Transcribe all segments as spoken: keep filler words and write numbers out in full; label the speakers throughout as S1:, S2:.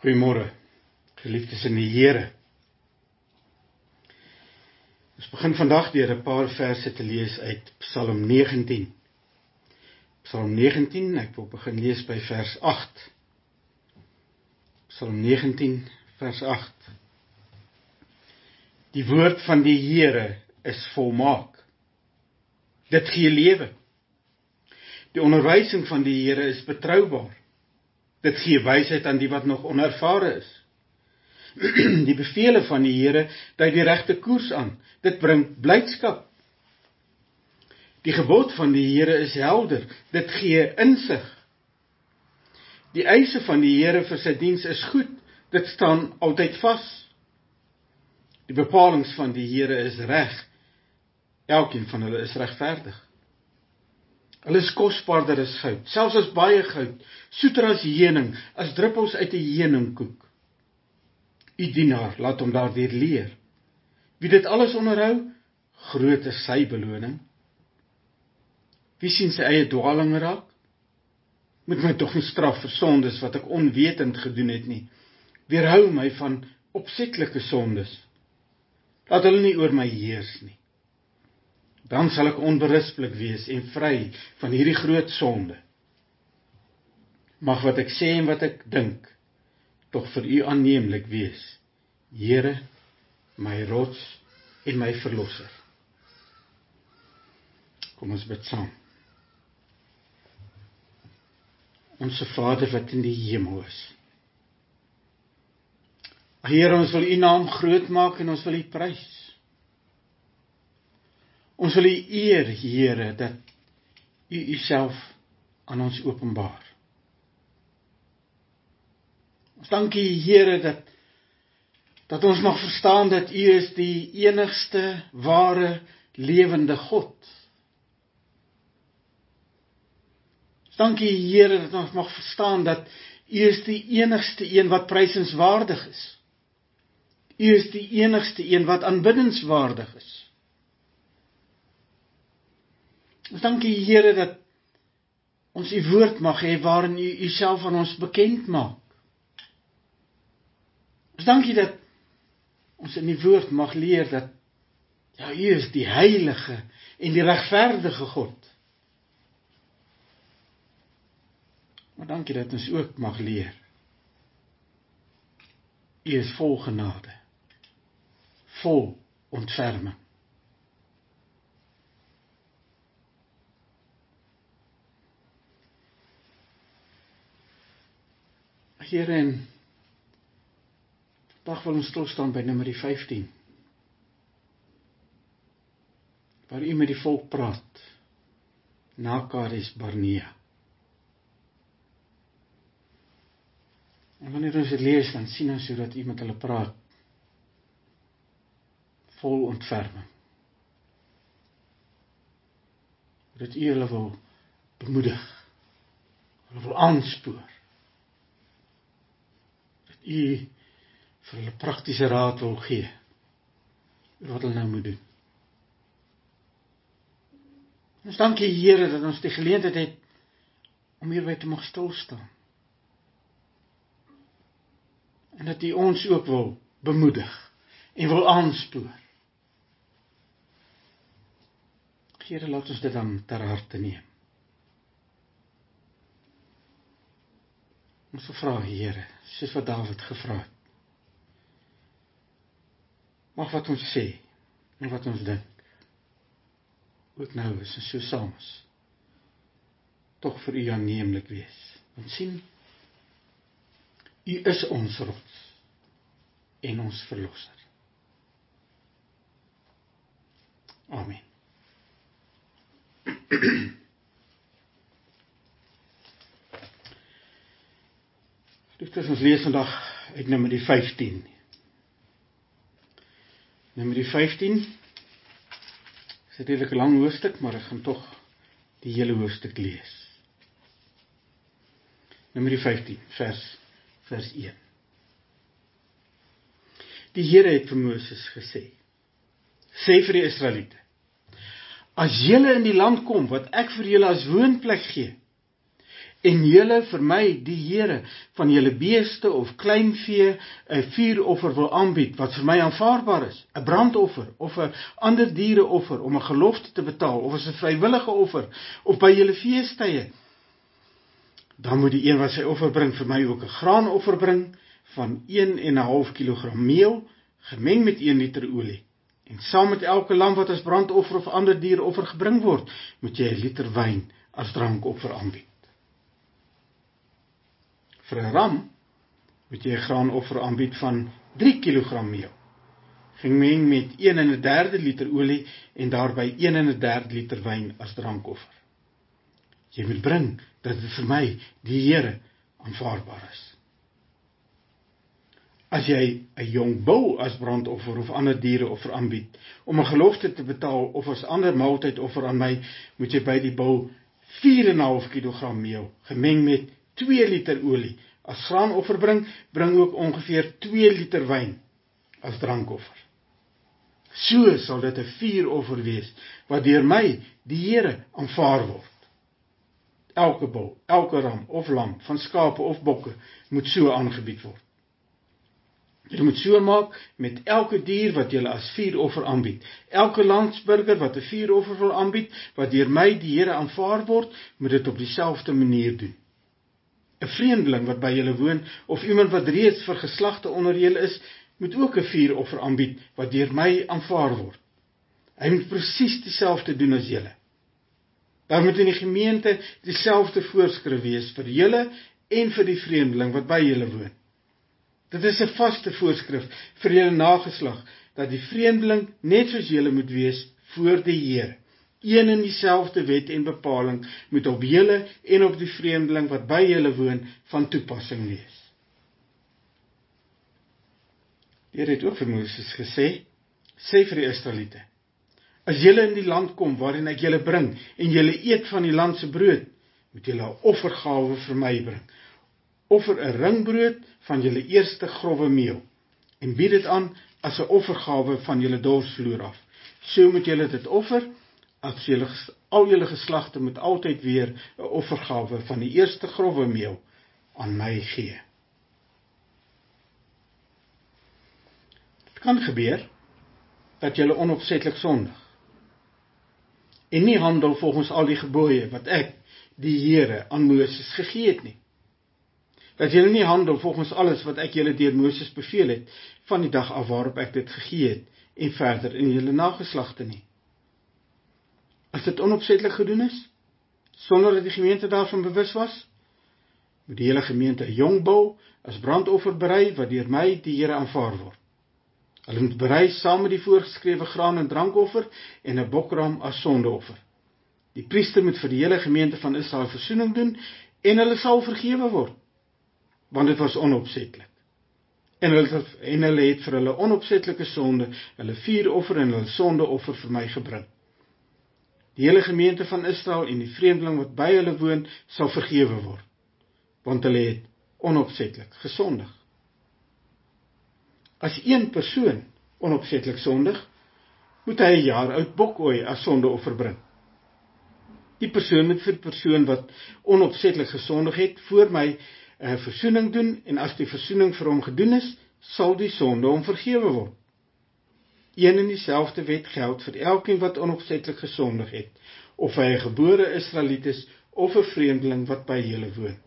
S1: Goeiemôre, geliefdes in die Here. Ons begin vandag deur 'n paar verse te lees uit Psalm negentien. Psalm negentien, ek wil begin lees by vers agt. Psalm negentien, vers agt. Die woord van die Here is volmaak. Dit gee lewe. Die onderwysing van die Here is betroubaar. Dit gee wysheid aan die wat nog onervare is. Die bevele van die Here dui die regte koers aan. Dit bring blydskap. Die gebod van die Here is helder. Dit gee insig. Die eise van die Here vir sy diens is goed. Dit staan altyd vas. Die bepalings van die Here is reg. Elkeen van hulle is regverdig. Hulle is kosbaarder as goud, selfs as baie goud, soeter as heuning, as druppels uit 'n heuningkoek. U dienaar, laat hom daardeur leer. Wie dit alles onderhou, groot is sy beloning. Wie sien sy eie dwaling raak? Moet my tog nie straf vir sondes wat ek onwetend gedoen het nie. Weerhou my van opsetlike sondes. Laat hulle nie oor my heers nie. Dan sal ek onberispelik wees en vry van hierdie groot sonde. Mag wat ek sê en wat ek dink, tog vir u aanneemlik wees. Here, my rots en my verlosser. Kom ons bid saam. Onse Vader wat in die hemel is. Here, ons wil u naam groot maak en ons wil u prys. Ons wil u eer, Here, dat u uself aan ons openbaar. Ons dank u, Here, dat, dat ons mag verstaan dat u is die enigste, ware, lewende God. Ons dank u, Here, dat ons mag verstaan dat u is die enigste een wat prysenswaardig is. U is die enigste een wat aanbiddenswaardig is. Ons dank u, Here, dat ons u woord mag hê waarin u uself aan ons bekend maak. Ons dank u dat ons in die woord mag leer dat ja, u is die heilige en die regverdige God. Maar dank u dat ons ook mag leer. U is vol genade, vol ontferming. Here, en vandag wil ons stilstaan by nummer vyftien, waar u met die volk praat, na Kades Barnea. En wanneer ons dit lees, dan sien ons hoe dat u met hulle praat, vol ontferming. Dat u hulle wil bemoedig, hulle wil aanspoor, u vir hulle praktiese raad wil gee, wat hulle nou moet doen. Ons dank u, Here, dat ons die geleentheid het, om hierby te mag stilstaan. En dat u ons ook wil bemoedig, en wil aanspoor. Here, laat ons dit dan ter harte neem. Ons vra, Here, soos wat Dawid gevra het. Mag wat ons sê, en wat ons dink, ook nou is en so saam is, tog vir u aanneemlik wees. Want sien, u is ons rots, en ons verlosser. Amen. Liefdes, ons lees vandag uit nummer vyftien. Nummer vyftien is 'n redelike lang hoofstuk, maar ek gaan tog die hele hoofstuk lees. Nummer vyftien, vers, vers een. Die Here het vir Moses gesê, sê vir die Israeliete, as julle in die land kom wat ek vir julle as woonplek gee, En julle vir my, die Here, van julle beeste of kleinvee 'n vuuroffer wil aanbied, wat vir my aanvaarbaar is, 'n brandoffer, of 'n ander diereoffer, om 'n gelofte te betaal, of as 'n vrywillige offer, of by julle feestye, dan moet die een wat sy offer bring, vir my ook 'n graanoffer bring, van een en 'n half kilogram meel, gemeng met een liter olie. En saam met elke lam wat as brandoffer of ander diereoffer gebring word, moet jy 'n liter wyn as drankoffer aanbied. Vir 'n ram moet jy 'n graanoffer aanbied van drie kilogram meel, gemeng met een en 'n derde liter olie en daarby een en 'n derde liter wyn as drankoffer. Jy moet bring dat dit vir my, die Here, aanvaarbaar is. As jy 'n jong bou as brandoffer of ander diereoffer aanbied, om 'n gelofte te betaal of as ander maaltydoffer aan my, moet jy by die bou vier en 'n half kilogram meel, gemeng met twee liter olie, as graanoffer bring, bring ook ongeveer twee liter wyn as drankoffer. So sal dit 'n vuuroffer wees, wat deur my, die Here, aanvaar word. Elke bou, elke ram of lam, van skape of bokke, moet so aangebied word. Julle moet so maak met elke dier wat julle as vuuroffer aanbied. Elke landsburger wat 'n vuuroffer wil aanbied, wat deur my, die Here, aanvaar word, moet dit op dieselfde manier doen. 'n Vreemdeling wat by julle woon, of iemand wat reeds vir geslagte onder julle is, moet ook 'n vuuroffer aanbied, wat deur my aanvaar word. Hy moet presies dieselfde doen as julle. Daar moet in die gemeente dieselfde voorskrif wees vir julle en vir die vreemdeling wat by julle woon. Dit is 'n vaste voorskrif vir julle nageslag, dat die vreemdeling net soos julle moet wees voor die Here. Een en dieselfde wet en bepaling moet op julle en op die vreemdeling wat by julle woon van toepassing wees. Die Here het ook vir Moses gesê, sê vir die Israeliete, as julle in die land kom waarin ek julle bring, en julle eet van die land se brood, moet julle 'n offergawe vir my bring. Offer 'n ringbrood van julle eerste growwe meel, en bied dit aan as 'n offergawe van julle dorsvloer af. So moet julle dit offer, as julle, al julle geslagte moet altyd weer 'n offergawe van die eerste growwe meel aan my gee. Het kan gebeur dat julle onopsetlik sondig, en nie handel volgens al die gebooie wat ek, die Here, aan Moses gegee het nie. Dat julle nie handel volgens alles wat ek julle deur Moses beveel het, van die dag af waarop ek dit gegee het, en verder in julle nageslagte nie. As dit onopsetlik gedoen is, sonder dat die gemeente daarvan bewus was, moet die hele gemeente 'n jong bul as brandoffer berei, wat deur my, die Here, aanvaar word. Hulle moet berei saam met die voorgeskrewe graan en drankoffer en 'n bokram as sondeoffer. Die priester moet vir die hele gemeente van Israel versoening doen, en hulle sal vergewe word, want dit was onopsetlik. En hulle, en hulle het vir hulle onopsetlike sonde, hulle vuuroffer en hulle sondeoffer vir my gebring. Die hele gemeente van Israel en die vreemdeling wat by hulle woon, sal vergewe word, want hulle het onopsetlik gesondig. As een persoon onopsetlik sondig, moet hy 'n jaar oud bokooi as sondeoffer bring. Die persoon moet vir die persoon wat onopsetlik gesondig het, voor my 'n versoening doen, en as die versoening vir hom gedoen is, sal die sonde hom vergewe word. Een en dieselfde wet geld vir elkeen wat onopsetlik gesondig het, of hy 'n gebore Israeliet is, of 'n vreemdeling wat by julle woon.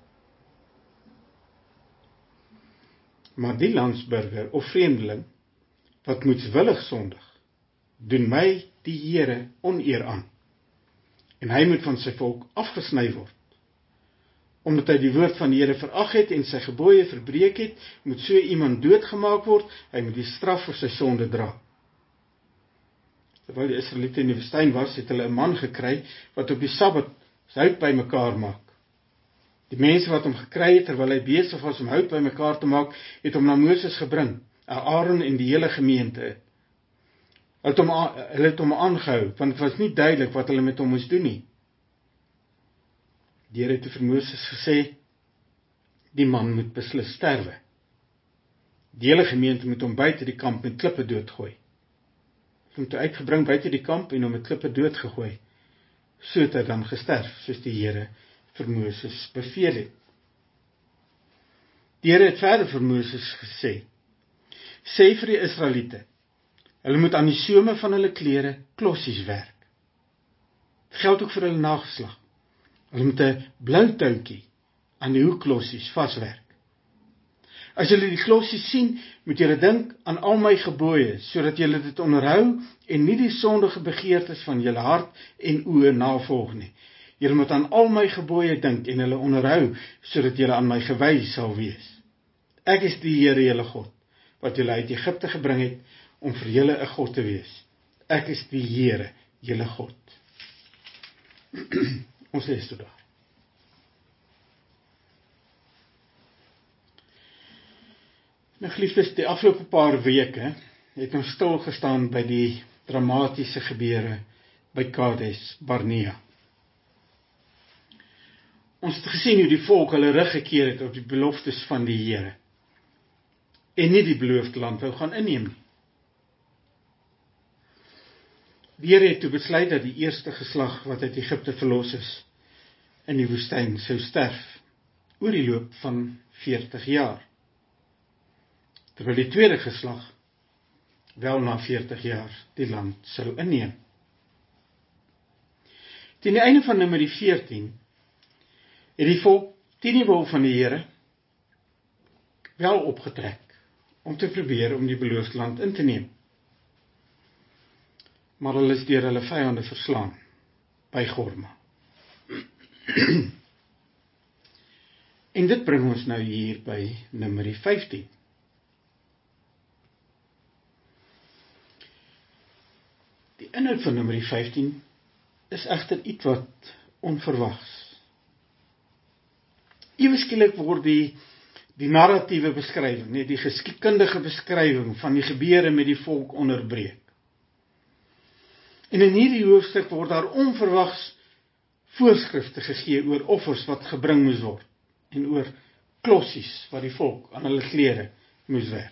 S1: Maar die landsburger of vreemdeling, wat moedswillig sondig, doen my, die Here, oneer aan, en hy moet van sy volk afgesny word. Omdat hy die woord van die Here verag het en sy gebooie verbreek het, moet so iemand doodgemaak word, hy moet die straf vir sy sonde dra. Terwyl die Israeliete in die woestyn was, het hulle 'n man gekry, wat op die Sabbat hout bymekaar maak. Die mense wat hom gekry het, terwyl hy besig was om hout bymekaar te maak, het hom na Moses gebring, Aaron en die hele gemeente. Hulle het hom, hulle het hom aangehou, want het was nie duidelik wat hulle met hom moes doen nie. Die Here het vir Moses gesê, die man moet beslis sterwe. Die hele gemeente moet hom buite die kamp met klippe doodgooi. Hy het hom uitgebring buite die kamp en hom met klippe doodgegooi, so het hy dan gesterf, soos die Here vir Moses beveel het. Die Here het verder vir Moses gesê, sê vir die Israeliete, hulle moet aan die some van hulle klere klossies werk. Dit geld ook vir hulle nageslag. Hulle moet 'n blou touwtjie aan die hoekklossies vaswerk. As julle die klossies sien, moet julle dink aan al my gebooie, sodat julle dit onderhou en nie die sondige begeertes van julle hart en oë navolg nie. Julle moet aan al my gebooie dink en hulle onderhou, sodat julle aan my gewy sal wees. Ek is die Here julle God, wat julle uit Egipte gebring het, om vir julle 'n God te wees. Ek is die Here julle God. Ons lees tot daar. Nou geliefdes, die afgelope paar weke het ons stil gestaan by die dramatiese gebeure by Kades Barnea. Ons het gesien hoe die volk hulle rug gekeer het op die beloftes van die Here en nie die beloofde land wou gaan inneem nie. Die Here het toe besluit dat die eerste geslag wat uit Egipte verlos is in die woestyn sou sterf oor die loop van veertig jaar. Terwyl die tweede geslag wel na veertig jaar die land sou inneem. Teen die einde van Numeri veertien het die volk teen die wil van die Here wel opgetrek om te probeer om die beloofde land in te neem. Maar hulle is deur hulle vyande verslaan by Gorma. En dit bring ons nou hier by Numeri vyftien. Die inhoud van Numeri vyftien is egter iets wat onverwags. Ewe skielik word die die narratiewe beskrywing, nee, die geskiedkundige beskrywing van die gebeure met die volk onderbreek. En in hierdie hoofstuk word daar onverwags voorskrifte gegee oor offers wat gebring moes word en oor klossies wat die volk aan hulle klere moes werk.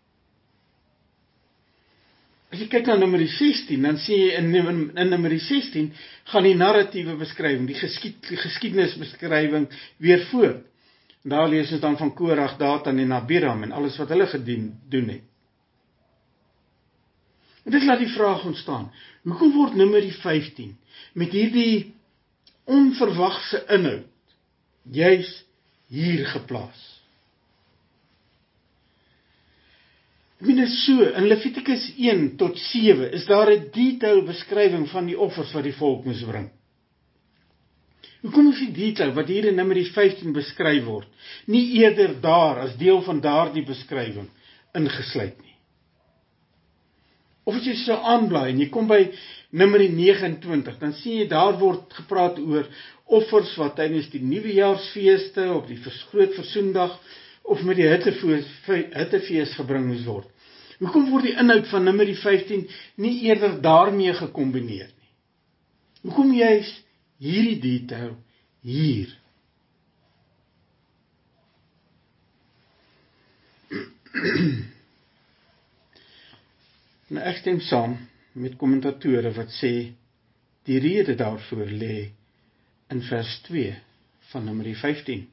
S1: As jy kyk na Numeri sestien, dan sien jy in, in, in Numeri sestien gaan die narratiewe beskrywing, die, geskied, die geskiedenisbeskrywing weer voort. En daar lees ons dan van Korag, Datan en Abiram en alles wat hulle gedoen doen het. En dit laat die vraag ontstaan, hoekom word Numeri vyftien met hierdie onverwagse inhoud juis hier geplaas? Ek meen so, in Levitikus een tot sewe is daar 'n detail beskrywing van die offers wat die volk moes bring. Hoekom is die detail wat hier in Numeri vyftien beskryf word, nie eerder daar as deel van daardie beskrywing ingesluit nie? Of as jy so aanblaai en jy kom by Numeri vyf agt nege, dan sien jy daar word gepraat oor offers wat tydens die nuwejaarsfeeste, op die groot versoendag, of met die hittefees gebring moes word. Hoekom word die inhoud van Numeri vyftien nie eerder daarmee gekombineer nie? Hoekom juist hierdie detail hier? Nou ek stem saam met kommentatore wat sê, die rede daarvoor lê in vers twee van Numeri vyftien.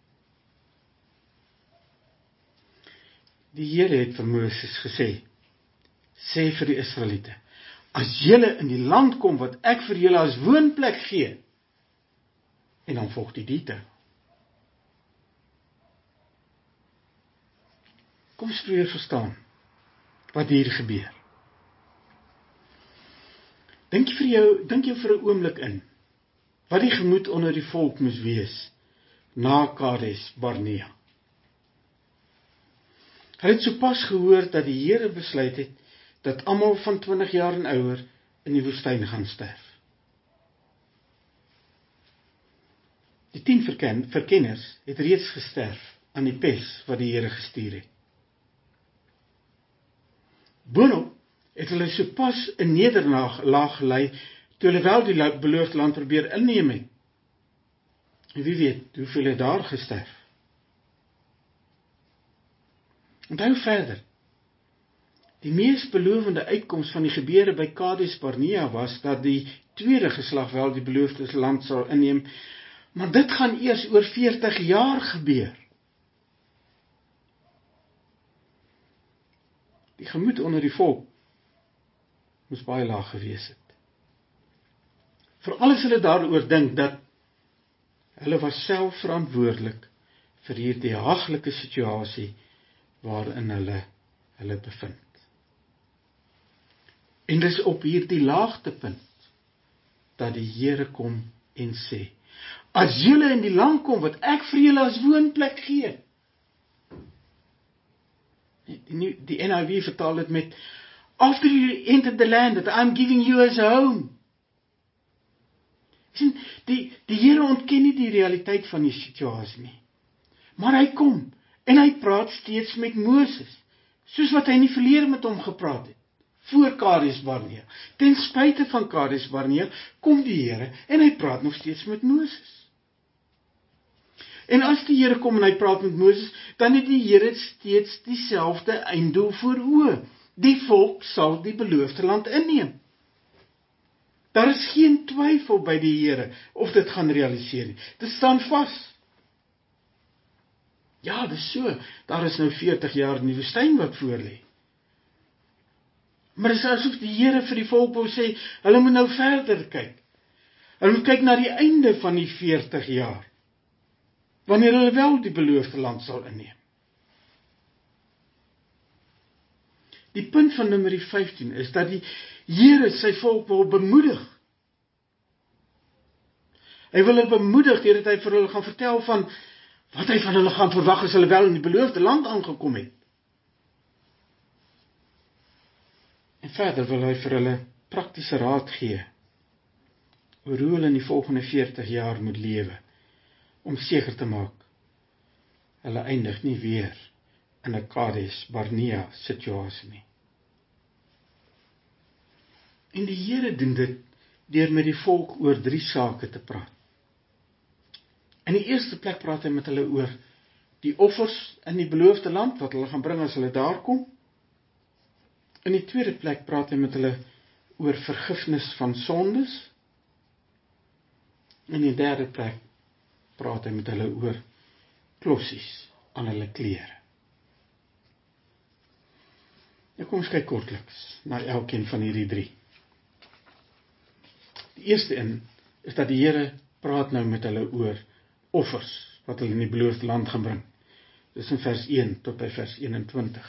S1: Die Here het vir Moses gesê, sê vir die Israeliete, as julle in die land kom wat ek vir julle as woonplek gee, en dan volg die detail. Kom ons probeer verstaan wat hier gebeur. Dink vir jou, dink jou vir 'n oomblik in, wat die gemoed onder die volk moes wees, na Kades Barnea. Hulle het sopas gehoor dat die Here besluit het, dat almal van twintig jaar en ouer in die woestyn gaan sterf. Die tien verken, verkenners het reeds gesterf aan die pes wat die Here gestuur het. Boonop het hulle sopas 'n nederlaag gelei, toe hulle wel die beloofde land probeer inneem het. En wie weet, hoeveel het daar gesterf? Onthou verder, die mees belovende uitkoms van die gebeure by Kades Barnea was, dat die tweede geslag wel die beloofde land sal inneem, Maar dit gaan eers oor veertig jaar gebeur. Die gemoed onder die volk moes baie laag gewees het. Veral as hulle daaroor dink dat hulle was self verantwoordelik vir hierdie haglike situasie waarin hulle hulle bevind. En dis op hierdie laagtepunt dat die Here kom en sê, as julle in die land kom wat ek vir julle as woonplek gee. Die, die N I V vertaal dit met, after you enter the land that I'm giving you as a home. Sien, die, die Here ontken nie die realiteit van die situasie nie. Maar hy kom, en hy praat steeds met Moses, soos wat hy in die verlede met hom gepraat het, voor Kades Barnea. Ten spyte van Kades Barnea, kom die Here, en hy praat nog steeds met Moses. En as die Here kom en hy praat met Moses, dan het die Here steeds dieselfde einddoel voor oë. Die volk sal die beloofde land inneem. Daar is geen twyfel by die Here of dit gaan realiseer nie. Dit staan vas. Ja, dis so. Daar is nou veertig jaar in die woestyn wat voor lê. Maar dit is asof die Here vir die volk wou sê, hulle moet nou verder kyk. Hulle moet kyk na die einde van die veertig jaar. Wanneer hulle wel die beloofde land sal inneem. Die punt van nummer vyftien is dat die Here sy volk wil bemoedig. Hy wil hulle bemoedig deurdat hy vir hulle gaan vertel van wat hy van hulle gaan verwag as hulle wel in die beloofde land aangekom het. En verder wil hy vir hulle praktiese raad gee oor hoe hulle in die volgende veertig jaar moet lewe, om seker te maak, hulle eindig nie weer in 'n Kades Barnea situasie nie. En die Here doen dit deur met die volk oor drie sake te praat. In die eerste plek praat hy met hulle oor die offers in die beloofde land, wat hulle gaan bring as hulle daar kom. In die tweede plek praat hy met hulle oor vergifnis van sondes. In die derde plek praat hy met hulle oor klossies aan hulle klere. Nou kom ons kyk kortliks na elkeen van hierdie drie. Die eerste een is dat die Here praat nou met hulle oor offers wat hulle in die beloofde land gaan bring. Dis in vers een tot by vers eenentwintig.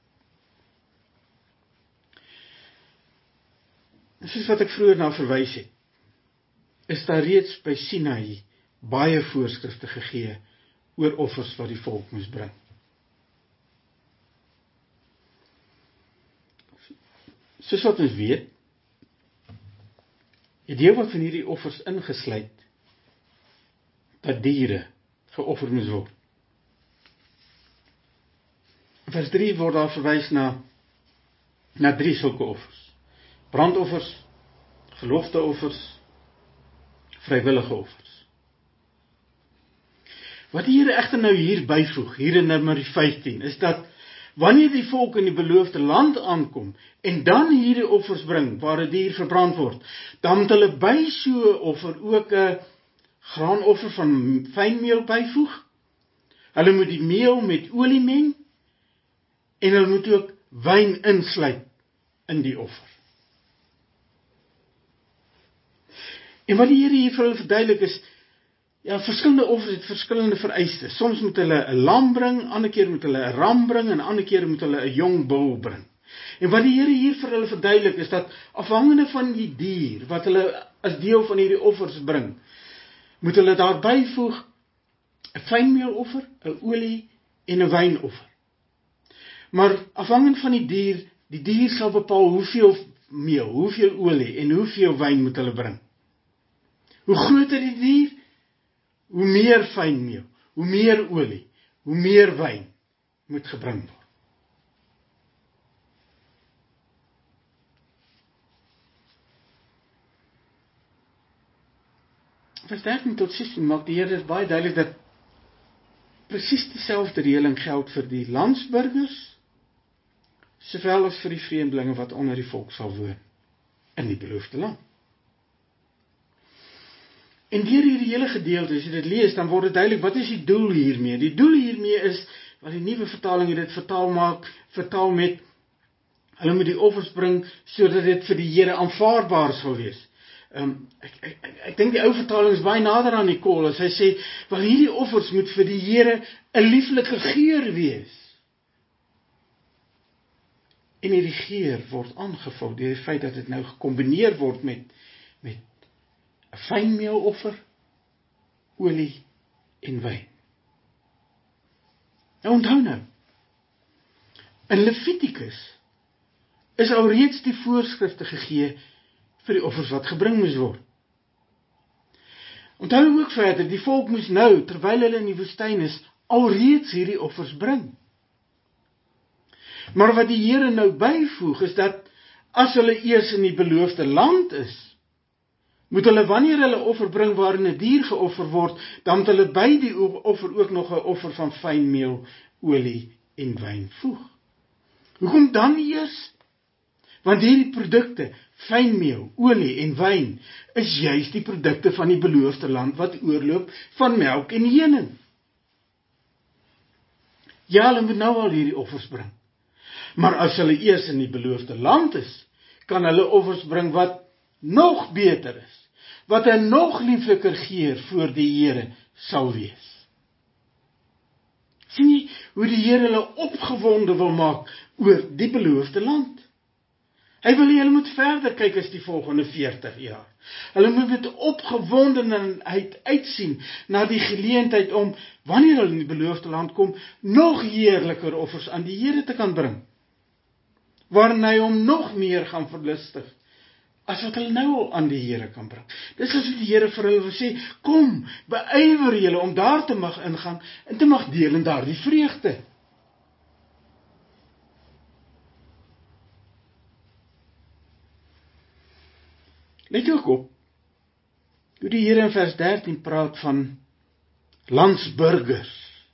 S1: Soos wat ek vroeër na verwys het, is daar reeds by Sinai baie voorskrifte gegee oor offers wat die volk moes bring. Soos wat ons weet, het deel wat van hierdie offers ingesluit dat diere geoffer moes word. In vers drie word daar verwys na na drie sulke offers: brandoffers, gelofteoffers, vrywillige offers. Wat die Here egter nou hier byvoeg, hier in nummer vyftien, is dat wanneer die volk in die beloofde land aankom en dan hierdie offers bring waar 'n dier verbrand word, dan moet hulle by so 'n offer ook 'n graanoffer van fynmeel byvoeg. Hulle moet die meel met olie meng en hulle moet ook wyn insluit in die offer. En wat die Here hier vir hulle verduidelik is, ja, verskillende offers het verskillende vereistes. Soms moet hulle 'n lam bring, ander keer moet hulle 'n ram bring en ander keer moet hulle 'n jong bul bring. En wat die Here hier vir hulle verduidelik is dat afhangende van die dier wat hulle as deel van hierdie offers bring, moet hulle daar byvoeg 'n fynmeeloffer, 'n olie en 'n wynoffer. Maar afhangend van die dier, die dier sal bepaal hoeveel meel, hoeveel olie en hoeveel wyn moet hulle bring. Hoe groter die dier, hoe meer fynmeel, hoe meer olie, hoe meer wyn moet gebring word. Vers dertien tot sestien maak die Here baie duidelik dat presies dieselfde reëling geld vir die landsburgers, sowel as vir die vreemdelinge wat onder die volk sal woon in die beloofde land. En deur hierdie hele gedeelte, as jy dit lees, dan word dit duidelik, wat is die doel hiermee? Die doel hiermee is, wat die nuwe vertaling dit vertaal maak, vertaal met, hulle moet die offers bring, sodat dit vir die Here aanvaarbaar sal wees. Um, ek, ek, ek, ek dink die ou vertaling is baie nader aan die kol, as hy sê, wel hierdie offers moet vir die Here 'n lieflike geur wees. En hierdie geur word aangevul deur die feit dat dit nou gekombineer word met, met 'n fynmeeloffer, olie en wyn. Nou onthou nou, in Levitikus is alreeds die voorskrifte gegee vir die offers wat gebring moes word. Onthou ook verder, die volk moes nou, terwyl hulle in die woestyn is, alreeds hierdie offers bring. Maar wat die Here nou byvoeg, is dat, as hulle eers in die beloofde land is, moet hulle, wanneer hulle offer bring waarin 'n dier geoffer word, dan moet hulle by die offer ook nog 'n offer van fynmeel, olie en wyn voeg. Hoekom dan eers? Want hierdie produkte, fynmeel, olie en wyn, is juis die produkte van die beloofde land wat oorloop van melk en honing. Ja, hulle moet nou al hierdie offers bring. Maar as hulle eers in die beloofde land is, kan hulle offers bring wat nog beter is, wat 'n nog liefliker geur voor die Here sal wees. Sien jy hoe die Here hulle opgewonde wil maak oor die beloofde land? Hy wil hê hulle moet verder kyk as die volgende veertig jaar. Hulle moet met opgewondenheid uitsien na die geleentheid om, wanneer hulle in die beloofde land kom, nog heerliker offers aan die Here te kan bring, waarin hy hom nog meer gaan verlustig, as wat hulle nou al aan die Here kan bring. Dis as die Here vir hulle wil sê, kom, beywer julle om daar te mag ingaan, en te mag deel in daardie vreugde. Let ook op, hoe die Here in vers dertien praat van landsburgers.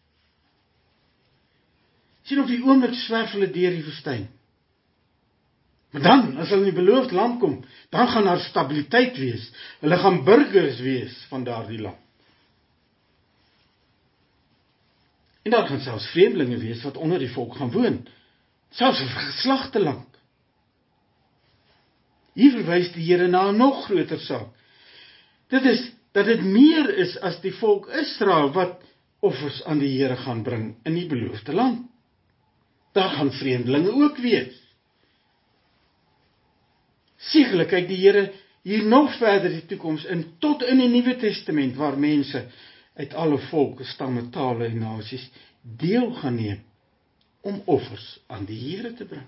S1: Sien, op die oomblik swerf hulle deur die woestyn. Maar dan, as hulle in die beloofde land kom, dan gaan daar stabiliteit wees. Hulle gaan burgers wees van daardie land. En daar gaan selfs vreemdelinge wees wat onder die volk gaan woon, selfs vir geslagte lank. Hier verwys die Here na 'n nog groter saak. Dit is, dat dit meer is as die volk Israel wat offers aan die Here gaan bring in die beloofde land. Daar gaan vreemdelinge ook wees. Sekerlik kyk die Here hier nog verder die toekoms in, tot in die Nuwe Testament, waar mense uit alle volke, stamme, tale en nasies deel gaan neem om offers aan die Here te bring.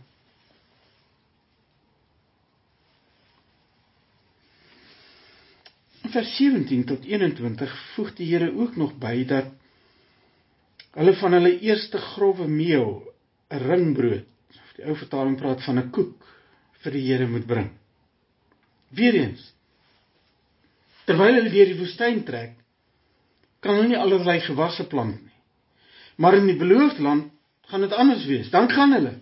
S1: In vers sewentien tot eenentwintig voeg die Here ook nog by dat hulle van hulle eerste growwe meel, 'n ringbrood, of die ou vertaling praat van 'n koek, vir die Here moet bring. Weereens, terwyl hulle deur die woestyn trek, kan hulle nie allerlei gewasse plant nie. Maar in die beloofde land gaan dit anders wees. Dan gaan hulle.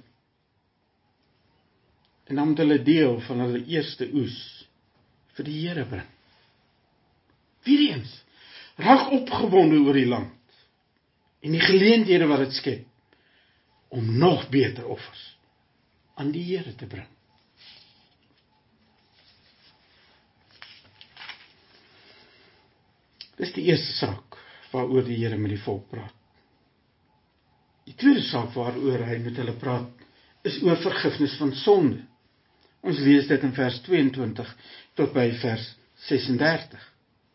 S1: En dan moet hulle deel van hulle eerste oes vir die Here bring. Weereens, raak opgewonde oor die land en die geleenthede wat dit skep om nog beter offers aan die Here te bring. Dis die eerste saak waaroor die Here met die volk praat. Die tweede saak waaroor hy met hulle praat, is oor vergifnis van sonde. Ons lees dit in vers tweeëntwintig tot by vers ses en dertig.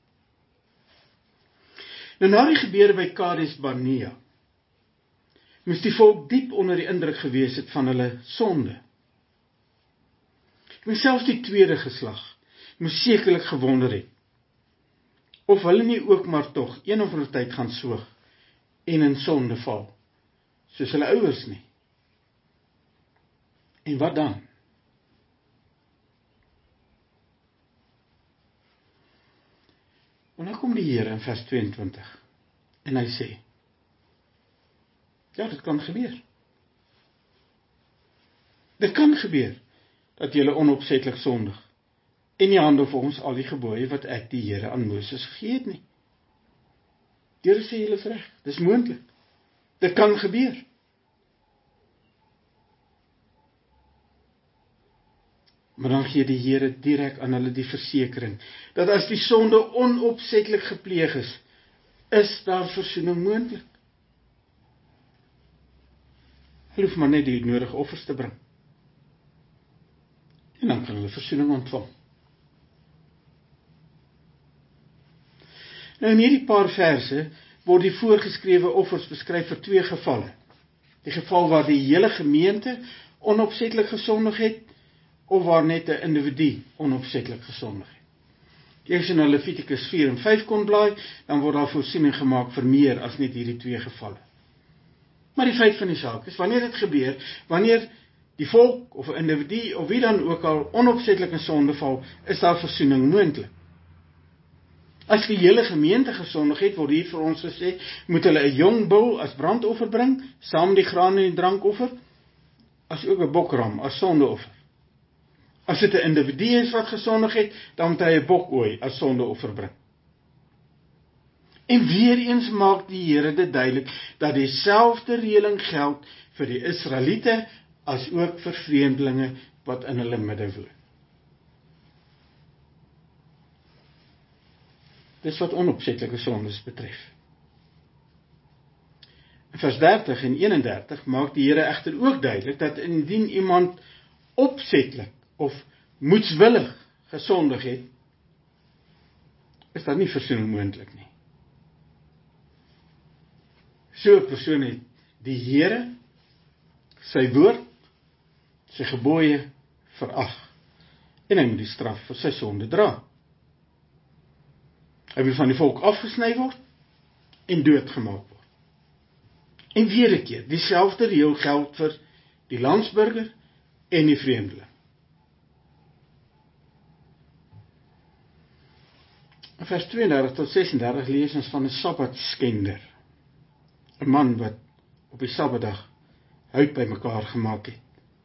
S1: Nou, na die gebeure by Kades Barnea, moes die volk diep onder die indruk gewees het van hulle sonde. En selfs die tweede geslag moes sekerlik gewonder het, of hulle nie ook maar tog een of ander tyd gaan soog en in sonde val, soos hulle ouers nie. En wat dan? En nou kom die Here in vers tweeëntwintig, en hy sê, ja, dit kan gebeur. Dit kan gebeur, dat julle onopsetlik sondig, en nie handel volgens al die gebooie wat ek die Here aan Moses gegee het nie. Die Here sê julle is reg, dis moontlik. Dit kan gebeur. Maar dan gee die Here direk aan hulle die versekering, dat as die sonde onopsetlik gepleeg is, is daar versoening moontlik. Hulle hoef maar net die nodige offers te bring. En dan kan hulle versoening ontvang. Nou in hierdie paar verse word die voorgeskrewe offers beskryf vir twee gevalle. Die geval waar die hele gemeente onopsetlik gesondig het, of waar net 'n individu onopsetlik gesondig het. As jy na Levitikus vier en vyf kon blaai, dan word daar voorsiening gemaak vir meer as net hierdie twee gevalle. Maar die feit van die saak is, wanneer dit gebeur, wanneer die volk of 'n individu of wie dan ook al onopsetlik in sonde val, is daar versoening moontlik. As die hele gemeente gesondig het, word hier vir ons gesê, moet hulle 'n jong bul as brandoffer bring, saam met die graan en die drankoffer, as ook 'n bokram as sondeoffer. As dit 'n individu is wat gesondig het, dan moet hy 'n bokooi as sondeoffer bring. En weer eens maak die Here dit duidelik, dat dieselfde reëling geld vir die Israeliete, as ook vir vreemdelinge wat in hulle midde woon. Dis wat onopsetlike sondes betref. In vers dertig en eenendertig maak die Here egter ook duidelik, dat indien iemand opsetlik of moedswillig gesondig het, is daar nie versoening moontlik nie. So 'n persoon het die Here, sy woord, sy gebooie verag, en hy moet die straf vir sy sonde dra. Hy moet van die volk afgesny word en doodgemaak word. En weer 'n keer, dieselfde reël geld vir die landsburger en die vreemdeling. In vers tweeëndertig tot sesendertig lees ons van 'n sabbatskender. 'n Man wat op die Sabbatdag hout bymekaar gemaak het.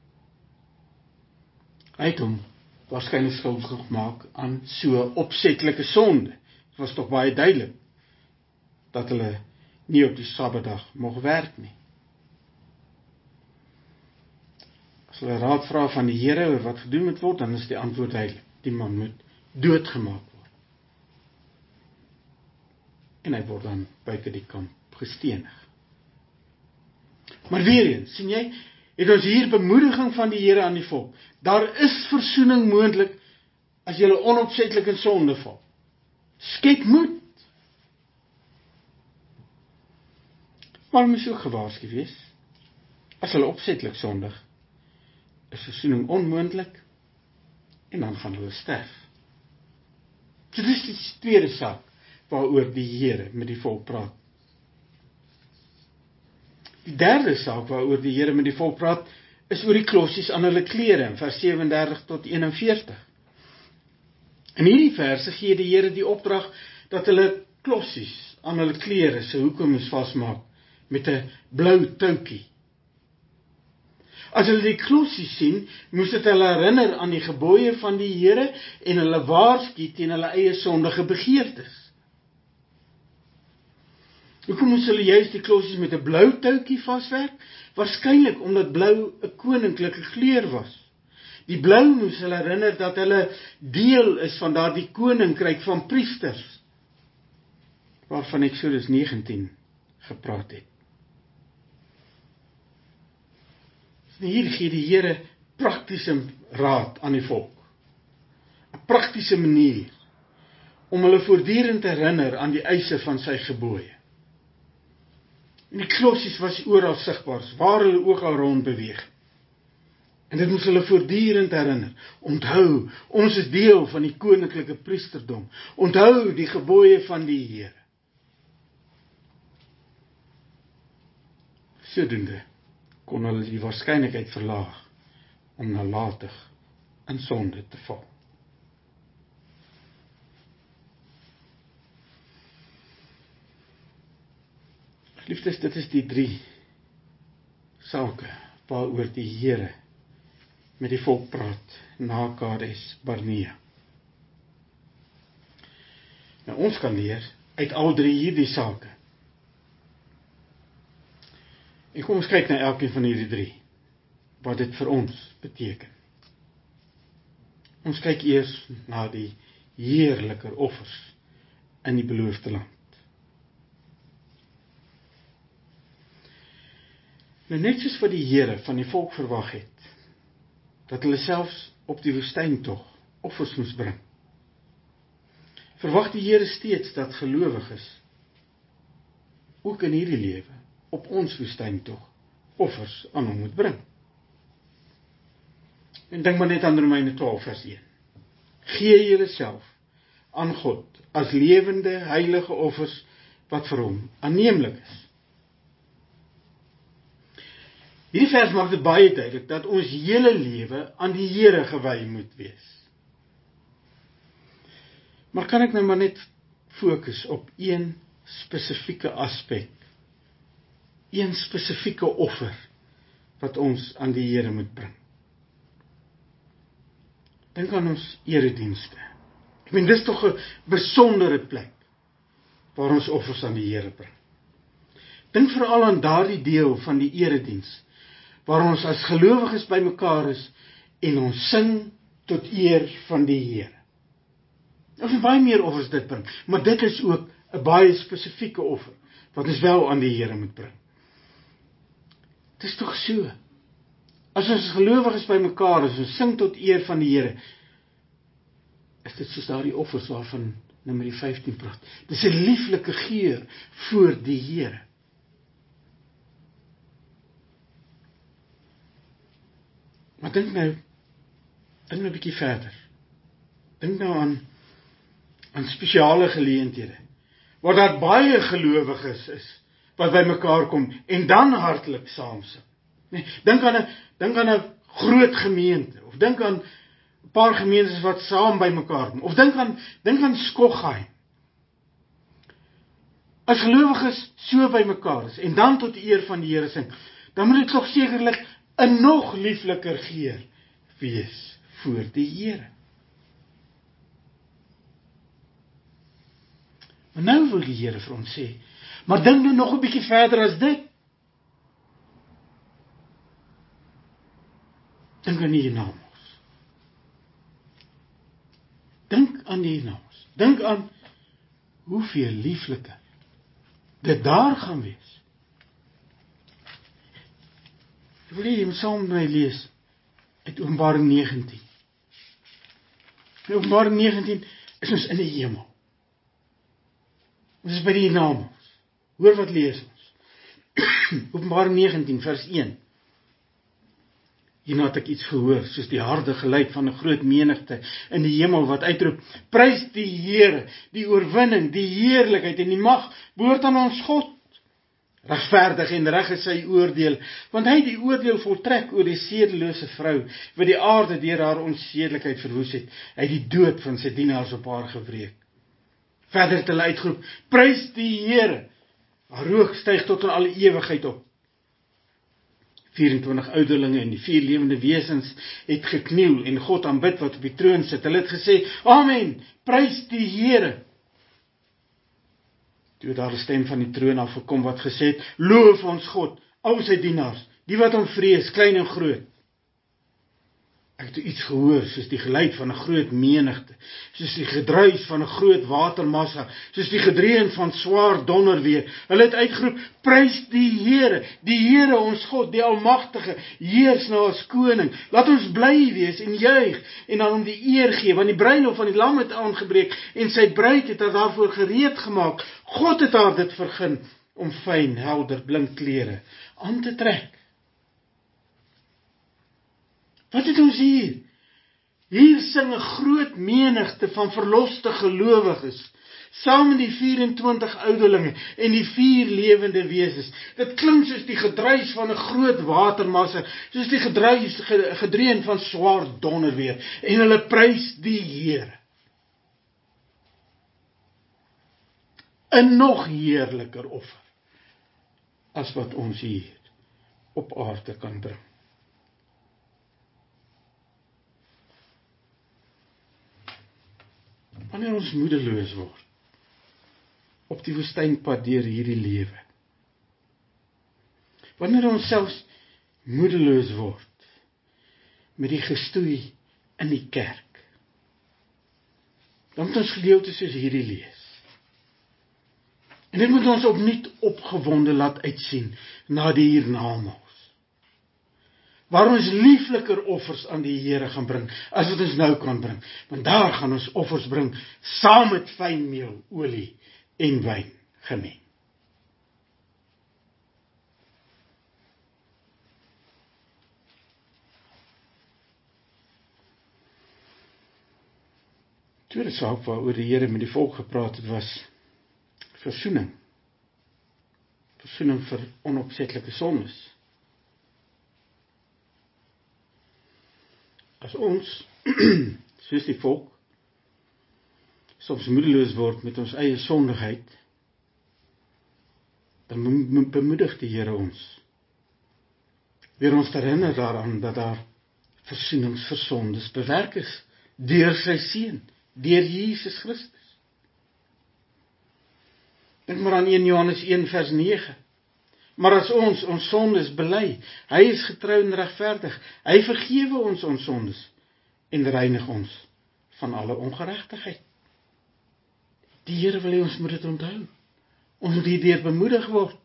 S1: Hy het hom waarskynlik skuldig gemaak aan so opsetlike sonde. Dit was tog baie duidelik dat hulle nie op die Sabbatdag mocht werk nie. As hulle raad vra van die Here oor wat gedoen moet word, dan is die antwoord duidelik. Die man moet doodgemaak word. En hy word dan buite die kamp gestenig. Maar weer eens, sien jy, het ons hier bemoediging van die Here aan die volk. Daar is versoening moontlik as jy onopsetlik in sonde val. Skep moed. Maar mens ook gewaarsku wees. As hulle opsetlik sondig, is versoening onmoontlik en dan gaan hulle sterf. So dis die tweede saak waaroor die Here met die volk praat. Die derde saak waaroor die Here met die volk praat, is oor die klossies aan hulle klere, in vers sewendertig tot eenenveertig. In hierdie verse gee die Here die opdrag dat hulle klossies aan hulle klere se hoeke moes vasmaak met 'n blou toukie. As hulle die klossies sien, moes dit hulle herinner aan die gebooie van die Here en hulle waarsku teen hulle eie sondige begeertes. Hoekom moes hulle juist die klossies met 'n blou toukie vaswerk? Waarskynlik omdat blou 'n koninklike kleur was. Die blou moes hulle herinner dat hulle deel is van daardie koninkryk van priesters, waarvan Eksodus negentien gepraat het. Hier gee die Here praktiese raad aan die volk. 'n Praktiese manier om hulle voortdurend te herinner aan die eise van sy gebooie. En die klossies was oral sigbaar, waar hulle ook al rond beweeg. En dit moes hulle voortdurend herinner. Onthou, ons is deel van die koninklike priesterdom. Onthou die gebooie van die Here. Sodoende kon hulle die waarskynlikheid verlaag om nalatig in sonde te val. Liefdes, dit is die drie sake waaroor die Here met die volk praat na Kades Barnea. Nou, ons kan leer uit al drie hierdie sake. En kom ons kyk na elkeen van hierdie drie, wat dit vir ons beteken. Ons kyk eers na die heerliker offers in die beloofde land. Nou net soos wat die Here van die volk verwag het, dat hulle selfs op die woestyntog offers moes bring, verwag die Here steeds dat gelowiges ook in hierdie lewe op ons woestyntog offers aan hom moet bring. En dink maar net aan Romeine twaalf vers een. Gee julleself aan God as lewende, heilige offers wat vir hom aanneemlik is. Hierdie vers maak dit baie duidelik dat ons hele lewe aan die Here gewy moet wees. Maar kan ek nou maar net fokus op een spesifieke aspek, een spesifieke offer wat ons aan die Here moet bring. Dink aan ons eredienste. Ek meen, dis tog 'n besondere plek waar ons offers aan die Here bring. Dink veral aan daardie deel van die erediens waar ons as gelowiges bymekaar is en ons sing tot eer van die Here. Ons het baie meer offers dit bring, maar dit is ook 'n baie spesifieke offer wat ons wel aan die Here moet bring. Dit is tog so. As ons gelowiges bymekaar is, ons sing tot eer van die Here, is dit soos daardie offers waarvan Numeri vyftien praat. Dis 'n lieflike geur voor die Here. Maar dink nou, dink nou 'n bietjie verder. Dink nou aan, aan spesiale geleenthede, waar daar baie gelowiges is, wat by mekaar kom, en dan hartlik saam sing. Nee, dink aan 'n, dink aan 'n groot gemeente, of dink aan 'n paar gemeentes wat saam by mekaar kom, of dink aan, dink aan Skogheim. As gelowiges so by mekaar is, en dan tot eer van die Here sing, dan moet dit tog sekerlik 'n nog liefliker geur wees voor die Here. Maar nou wil die Here vir ons sê, maar dink nou nog 'n bietjie verder as dit. Dink aan die hiernamaals. Dink aan die hiernamaals. Dink aan hoeveel liefliker dit daar gaan wees. Ek wil hê jy moet saam met my lees uit Openbaring negentien. In Openbaring negentien is ons in die hemel. Ons is by die hiernamaals. Hoor wat lees ons. Openbaring negentien vers een. Hierna het ek iets gehoor, soos die harde geluid van 'n groot menigte in die hemel wat uitroep: Prys die Here, die oorwinning, die heerlikheid en die mag behoort aan ons God. Regverdig en reg is sy oordeel, want hy het die oordeel voltrek oor die sedelose vrou, wat die aarde deur haar onsedelikheid verwoes het. Hy het die dood van sy dienaars op haar gewreek. Verder het hulle uitgeroep: Prys die Here, haar rook styg tot in alle ewigheid op. vyerentwintig ouderlinge en die vier lewende wesens het gekniel en God aanbid wat op die troon sit. Hulle het gesê: Amen, prys die Here. Toe daar 'n stem van die troon af gekom wat gesê het: Loof ons God, al sy dienaars, die wat hom vrees, klein en groot. Ek het iets gehoor, soos die geluid van 'n groot menigte, soos die gedruis van 'n groot watermassa, soos die gedreun van swaar donderweer. Hulle het uitgeroep: Prys die Here, die Here ons God, die Almagtige, heers nou as koning. Laat ons bly wees en juig en aan hom die eer gee, want die bruiloft van die lam het aangebreek en sy bruid het haar daarvoor gereed gemaak. God het haar dit vergun om fyn, helder, blink klere aan te trek. Wat het ons hier? Hier sing 'n groot menigte van verloste gelowiges, saam met die vyerentwintig ouderlinge en die vier lewende wesens. Dit klink soos die gedruis van 'n groot watermassa, soos die gedruis, gedreun van swaar donderweer, en hulle prys die Here. 'n nog heerliker offer as wat ons hier op aarde kan bring. Wanneer ons moedeloos word, op die woestynpad deur hierdie lewe. Wanneer ons selfs moedeloos word met die gestoei in die kerk, dan moet ons gedeeltes soos hierdie lees. En dit moet ons opnuut opgewonde laat uitsien na die hiernamaals. Waar ons liefliker offers aan die Here gaan bring, as wat ons nou kan bring. Want daar gaan ons offers bring, saam met fynmeel, olie en wyn gemeng. Tweede saak waaroor die Here met die volk gepraat het, was versoening. Versoening vir onopsetlike sondes. As ons, soos die volk, soms moedeloos word met ons eie sondigheid, dan bemoedig die Here ons, weer ons te herinner daaraan dat daar versoenings vir sondes bewerk is, deur sy Seun, deur Jesus Christus. Dink maar aan eerste Johannes een vers nege. Maar as ons ons sondes bely, hy is getrou en regverdig, hy vergewe ons ons sondes en reinig ons van alle ongeregtigheid. Die Here wil hê ons moet dit onthou. Ons moet hierdeur bemoedig word.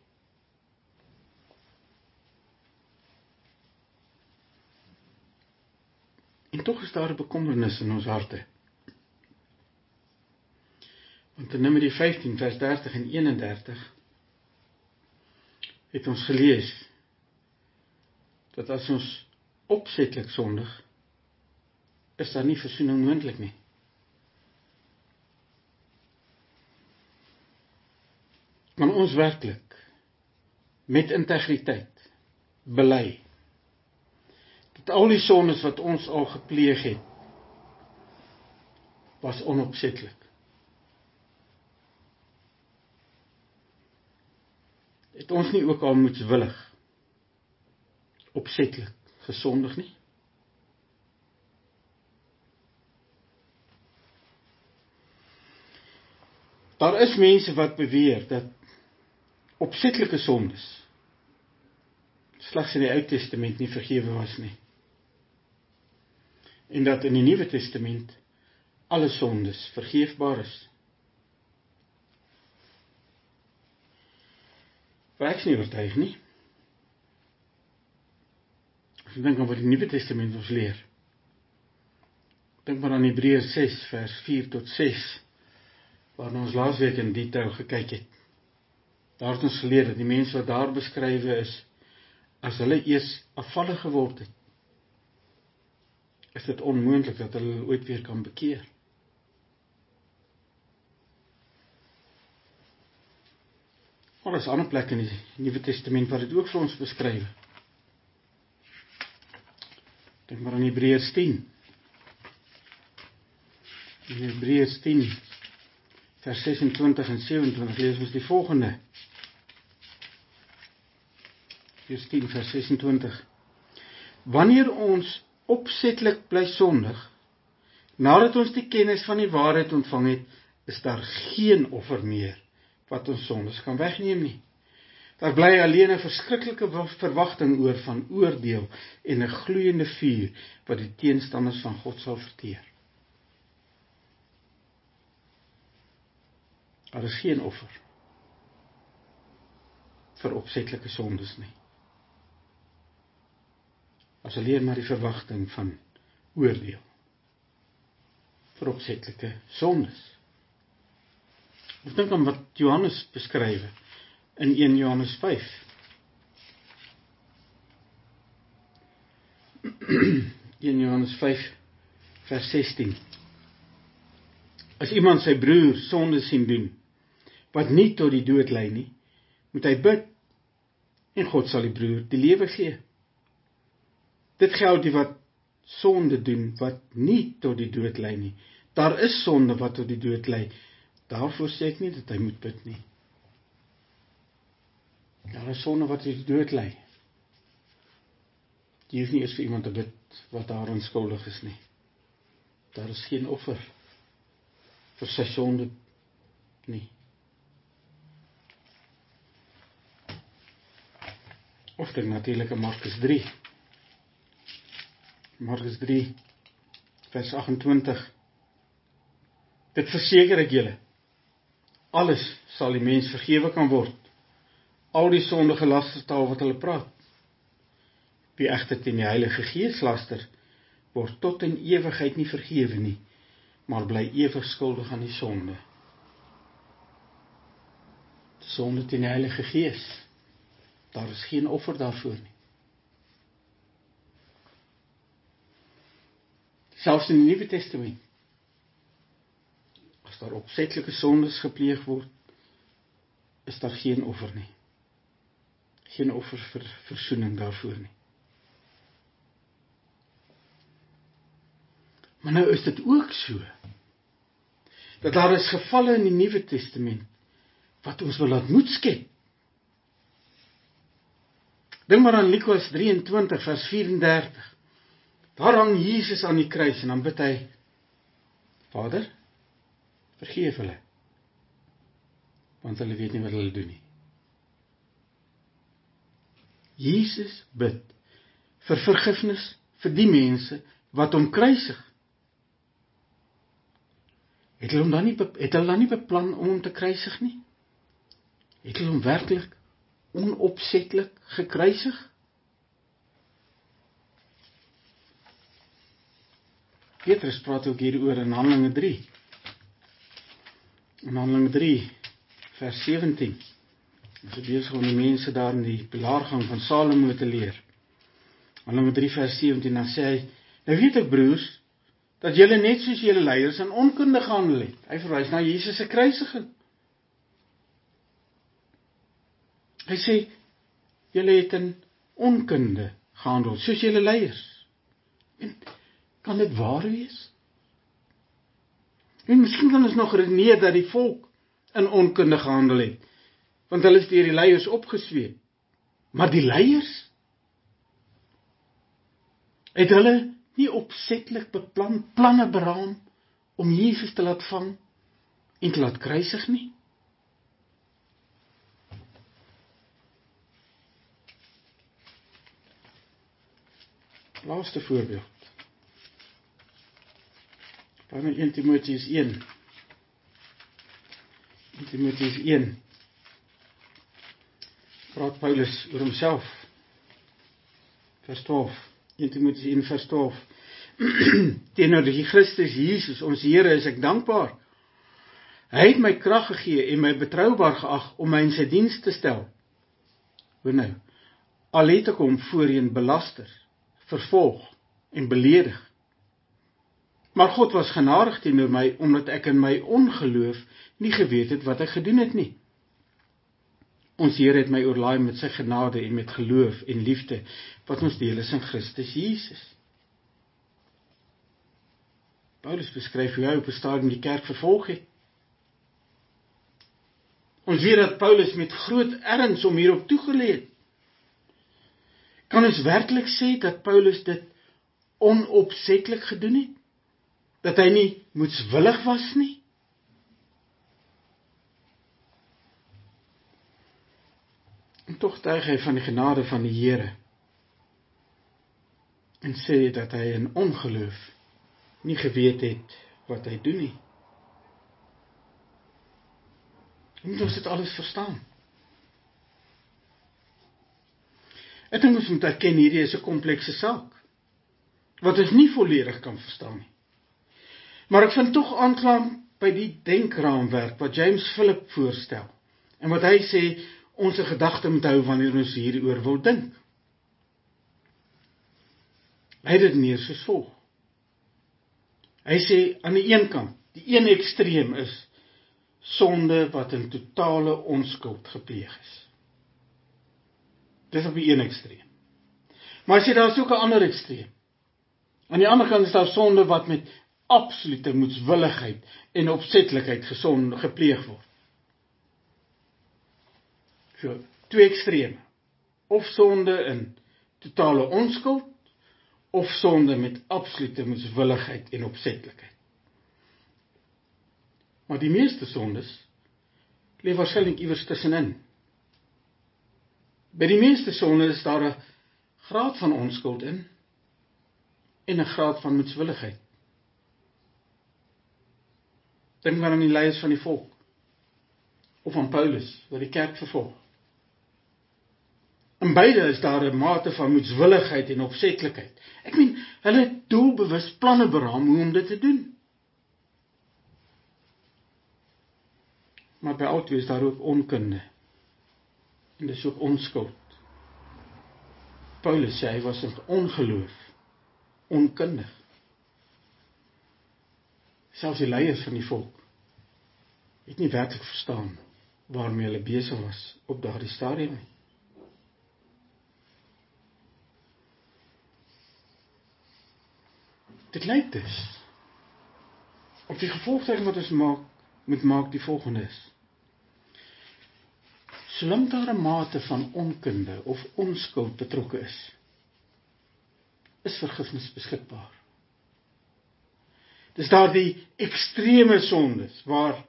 S1: En tog is daar 'n bekommernis in ons harte. Want in Numeri vyftien vers dertig en eenendertig het ons gelees dat as ons opsetlik sondig, is daar nie versoening moontlik nie. Maar ons werklik met integriteit bely dat al die sondes wat ons al gepleeg het, was onopsetlik. Het ons nie ook al moedswillig opsetlik gesondig nie? Daar is mense wat beweer dat opsetlike sondes slegs in die Ou Testament nie vergewe was nie. En dat in die Nuwe Testament alle sondes vergeefbaar is. Maar ek is nie oortuig nie. As ek dink aan wat die Nuwe Testament ons leer. Dink maar aan Hebreërs ses vers vier tot ses, waarna ons laasweek in detail gekyk het. Daar het ons geleer dat die mense wat daar beskrywe is, as hulle eers afvallig geword het, is dit onmoontlik dat hulle ooit weer kan bekeer. Maar daar is ander plek in die Nuwe Testament wat dit ook vir ons beskryf. Dink maar aan Hebreërs tien. In Hebreërs tien, vers sesentwintig en sewenentwintig, lees ons die volgende. Hebreërs tien, vers sesentwintig. Wanneer ons opsetlik bly sondig, nadat ons die kennis van die waarheid ontvang het, is daar geen offer meer wat ons sondes kan wegneem nie. Daar bly alleen 'n verskriklike verwagting oor van oordeel en 'n gloeiende vuur wat die teenstanders van God sal verteer. Daar is geen offer vir opsetlike sondes nie. As alleen maar die verwagting van oordeel vir opsetlike sondes. Ons dink aan wat Johannes beskryf in eerste Johannes vyf. eerste Johannes vyf vers sestien. As iemand sy broer sonde sien doen, wat nie tot die dood lei nie, moet hy bid, en God sal die broer die lewe gee. Dit geld die wat sonde doen, wat nie tot die dood lei nie. Daar is sonde wat tot die dood lei. Daarvoor sê ek nie dat hy moet bid nie. Daar is sonde wat tot die dood lei. Jy hoef nie eers vir iemand te bid wat daar onskuldig is nie. Daar is geen offer vir sy sonde nie. Of dink natuurlik aan Markus drie. Markus drie, vers agt-en-twintig. Dit verseker ek julle, alles sal die mens vergewe kan word, al die sondige lastertaal wat hulle praat. Wie egter teen die Heilige Gees laster, word tot in ewigheid nie vergewe nie, maar bly ewig skuldig aan die sonde. Die sonde teen die Heilige Gees, daar is geen offer daarvoor nie. Selfs in die Nuwe Testament, as daar opsetlike sondes gepleeg word, is daar geen offer nie. Geen offer vir versoening daarvoor nie. Maar nou is dit ook so, dat daar is gevalle in die Nuwe Testament, wat ons wil laat moed skep. Dink maar aan Lukas drieëntwintig, vers vyf-en-dertig. Daar hang Jesus aan die kruis, en dan bid hy, Vader, vergeef hulle, want hulle weet nie wat hulle doen nie. Jesus bid vir vergifnis vir die mense wat hom kruisig. Het hulle hom dan nie, het hulle dan nie beplan om hom te kruisig nie? Het hulle hom werklik onopsetlik gekruisig? Petrus praat ook hieroor in Handelinge drie. In Handelinge drie, vers sewentien. Ons is besig om die mense daar in die belaargang van Salomo te leer. Handelinge drie, vers sewentien, dan sê hy, nou weet ek broers, dat julle net soos julle leiers in onkunde gehandel het. Hy verwys na Jesus se kruisiging. Hy sê, julle het in onkunde gehandel, soos julle leiers. En kan dit waar wees? En miskien kan ons nog redeneer dat die volk in onkunde gehandel het, want hulle is deur die leiers opgesweep. Maar die leiers, het hulle nie opsetlik beplan, planne beraam, om Jesus te laat vang, en te laat kruisig nie? Laaste voorbeeld. Daar in eerste Timoteus een. eerste Timoteus een. Praat Paulus oor homself. Vers twaalf. eerste Timoteus een vers twaalf. Teenoor die Christus Jesus, ons Here, is ek dankbaar. Hy het my krag gegee en my betroubaar geag om my in sy diens te stel. Hoor nou, al het ek hom voorheen belaster, vervolg en beledig. Maar God was genadig teenoor my, omdat ek in my ongeloof nie geweet het wat ek gedoen het nie. Ons Here het my oorlaai met sy genade en met geloof en liefde, wat ons deel is in Christus Jesus. Paulus beskryf hoe hy op 'n stadium die kerk vervolg het. Ons weet dat Paulus met groot erns om hierop toegelê het. Kan ons werklik sê dat Paulus dit onopsetlik gedoen het? Dat hy nie moedswillig was nie? En tog tuig hy van die genade van die Here en sê dat hy in ongeloof nie geweet het wat hy doen nie. Moet ons dit alles verstaan? Ek dink ons moet erken, hierdie is 'n komplekse saak, wat ons nie volledig kan verstaan nie. Maar ek vind tog aanklank by die denkraamwerk wat James Philip voorstel, en wat hy sê, ons se gedagte moet hou wanneer ons hieroor wil dink. Hy het dit neer soos volg. Hy sê, aan die een kant, die een ekstreem is, sonde wat in totale onskuld gepleeg is. Dis op die een ekstreem. Maar as jy daar is ook 'n ander ekstreem. Aan die ander kant is daar sonde wat met absolute moedswilligheid en opsetlikheid gesonde gepleeg word. So, twee ekstreme. Of sonde in totale onskuld, of sonde met absolute moedswilligheid en opsetlikheid. Maar die meeste sondes lê waarskynlik iewers tussenin. By die meeste sonde is daar 'n graad van onskuld in en 'n graad van moedswilligheid. Dink maar aan die leiers van die volk, of aan Paulus, wat die kerk vervolg. In beide is daar 'n mate van moedswilligheid en opsetlikheid. Ek meen, hulle het doelbewus planne beraam hoe om dit te doen. Maar by albei is daar ook onkunde. En dis ook onskuld. Paulus sê hy was in ongeloof, onkundig. Selfs die leiers van die volk het nie werklik verstaan waarmee hulle besig was op daardie stadium nie. Dit lyk dus op die gevolgtrekking wat ons maak, moet maak die volgende is. Solank daar 'n mate van onkunde of onskuld betrokke is, is vergifnis beskikbaar. Dis daar die ekstreme sondes waar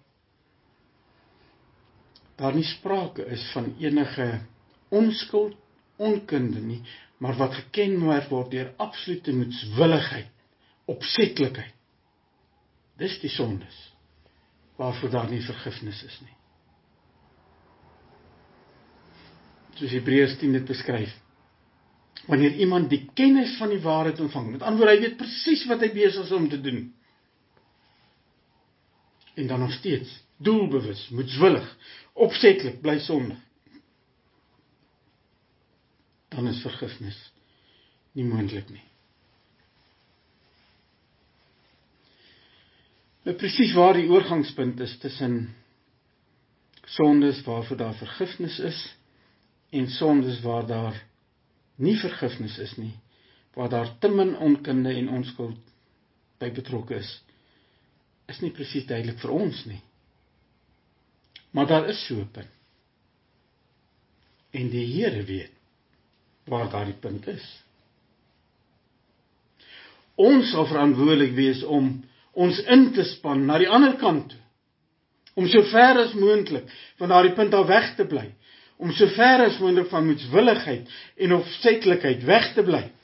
S1: daar nie sprake is van enige onskuld, onkunde nie, maar wat gekenmerk word deur absolute moedswilligheid, opsetlikheid. Dis die sondes waarvoor daar nie vergifnis is nie. Soos Hebreërs tien dit beskryf. Wanneer iemand die kennis van die waarheid ontvang, met ander woorde, hy weet presies wat hy besig is om te doen. En dan nog steeds doelbewus, moedswillig, opsetlik bly sondig. Dan is vergifnis nie moontlik nie. Nou presies waar die oorgangspunt is tussen sondes waarvoor daar vergifnis is en sondes waar daar nie vergifnis is nie, waar daar te min onkunde en onskuld by betrokke is, is nie presies duidelik vir ons nie. Maar daar is so 'n punt. En die Here weet waar daardie punt is. Ons sal verantwoordelik wees om ons in te span na die ander kant toe, om so ver as moontlik van daardie punt af weg te bly, om so ver as moontlik van moedswilligheid en opsetlikheid weg te bly.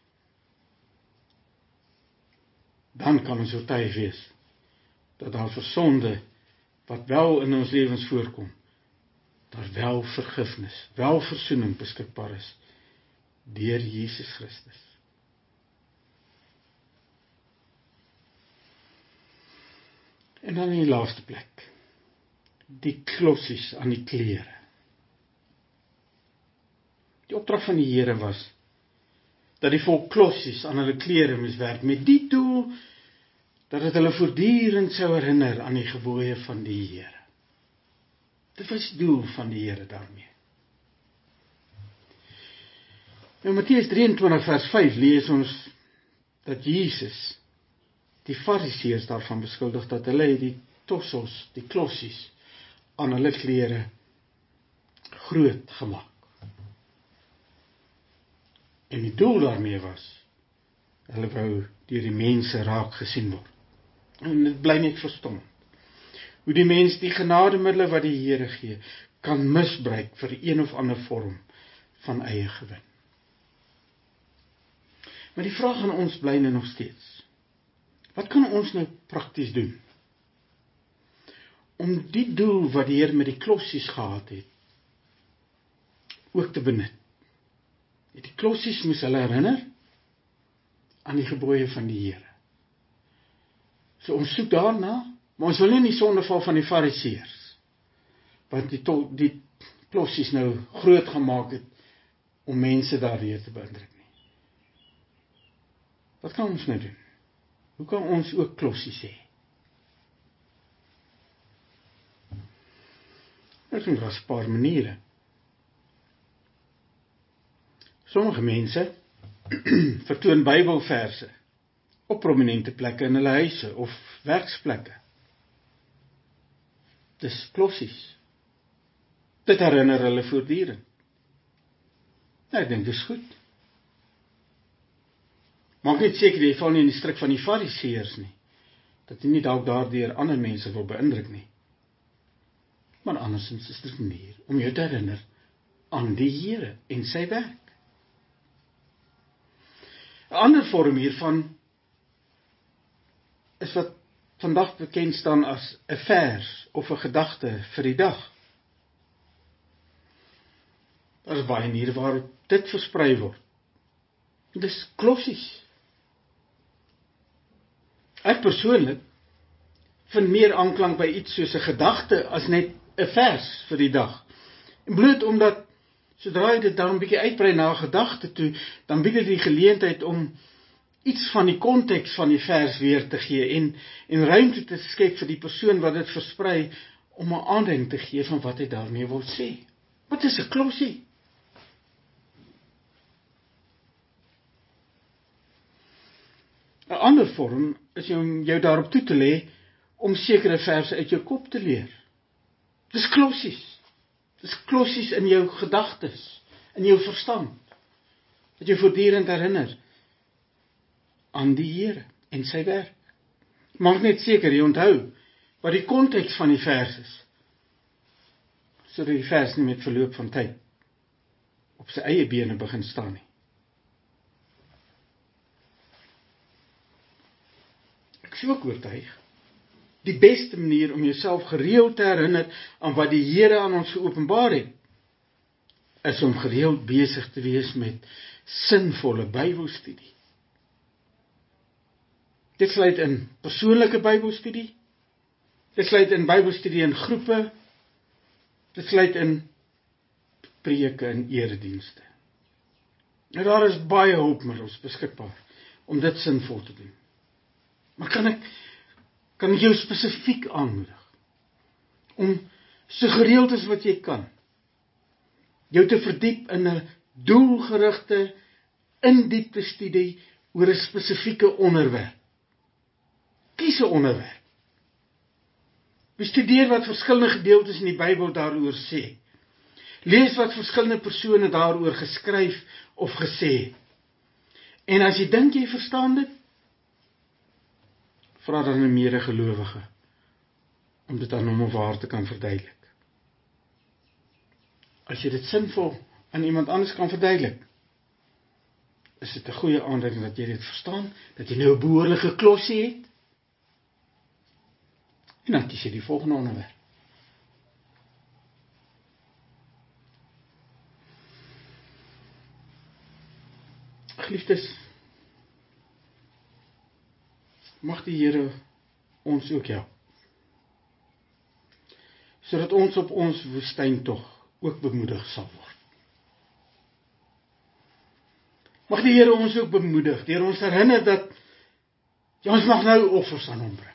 S1: Dan kan ons oortuig wees dat daar vir sonde wat wel in ons lewens voorkom, daar wel vergifnis, wel versoening beskikbaar is deur Jesus Christus. En dan in die laaste plek, die klossies aan die klere. Die opdrag van die Here was dat die volk klossies aan hulle klere moes werk met die doel dat dit hulle voortdurend sou herinner aan die gebooie van die Here. Dit was die doel van die Here daarmee. Nou Matteus drieëntwintig vers vyf lees ons dat Jesus die Fariseërs daarvan beskuldig dat hulle die tossels, die klossies aan hulle klere groot gemaak. En die doel daarmee was, hulle wou deur die mense raak gesien word. En dit bly net verstom. Hoe die mens die genademiddels wat die Here gee, kan misbruik vir een of ander vorm van eie gewin. Maar die vraag aan ons bly nou nog steeds. Wat kan ons nou prakties doen om die doel wat die Here met die klossies gehad het, ook te benut? Die klossies moes hulle herinner aan die gebooie van die Here. So ons soek daarna, maar ons wil nie in die sondeval van die Fariseërs, wat die, to, die klossies nou groot gemaak het, om mense daardeur te beïndruk nie. Wat kan ons nou doen? Hoe kan ons ook klossies hê? Ek dink daar is 'n paar maniere. Sommige mense vertoon Bybelverse op prominente plekke in hulle huise of werksplekke. Dis klossies. Dit herinner hulle voortdurend. Nou, ek dink dis goed. Maak net seker jy val nie in die stryk van die Fariseërs nie, dat jy nie dalk daardeur ander mense wil beïndruk nie. Maar andersins is dit 'n manier om jou te herinner aan die Here en sy werk. 'n Ander vorm hiervan is wat vandag bekend staan as 'n vers of 'n gedagte vir die dag. Daar is baie maniere waarop dit versprei word. Dis klossies. Ek persoonlik vind meer aanklank by iets soos 'n gedagte as net 'n vers vir die dag. En bloot omdat, sodra jy dit dan 'n bietjie uitbrei na 'n gedagte toe, dan bied dit die geleentheid om iets van die konteks van die vers weer te gee en, en ruimte te skep vir die persoon wat dit versprei om 'n aanduiding te gee van wat hy daarmee wil sê. Wat is 'n klossie? 'n Ander vorm is om jou daarop toe te lê om sekere verse uit jou kop te leer. Dis klossies. Dis klossies in jou gedagtes, in jou verstand, wat jou voortdurend herinner aan die Here en sy werk. Maak net seker jy onthou wat die konteks van die vers is, sodat die vers nie met verloop van tyd op sy eie bene begin staan nie. Ek is ook oortuig, die beste manier om jouself gereeld te herinner aan wat die Here aan ons geopenbaar het, is om gereeld besig te wees met sinvolle Bybelstudie. Dit sluit in persoonlike Bybelstudie, dit sluit in Bybelstudie in groepe, dit sluit in preke en eredienste. Nou daar is baie hulpmiddels beskikbaar om dit sinvol te doen. Maar kan ek kan ek jou spesifiek aanmoedig om so gereeld as wat jy kan jou te verdiep in 'n doelgerigte, in-diepte studie oor 'n spesifieke onderwerp. Kies 'n onderwerp. Bestudeer wat verskillende gedeeltes in die Bybel daaroor sê. Lees wat verskillende persone daaroor geskryf of gesê het. En as jy dink jy verstaan dit, vra dan 'n medegelowige om dit aan hom of haar te kan verduidelik. As jy dit sinvol aan iemand anders kan verduidelik, is dit 'n goeie aanduiding dat jy dit verstaan, dat jy nou 'n behoorlike klossie het. En dan kies jy die volgende onderwerp. Geliefdes, mag die Here ons ook help, sodat ons op ons woestyntog ook bemoedig sal word. Mag die Here ons ook bemoedig, deur ons herinner dat ja, ons mag nou offers aan hom bring.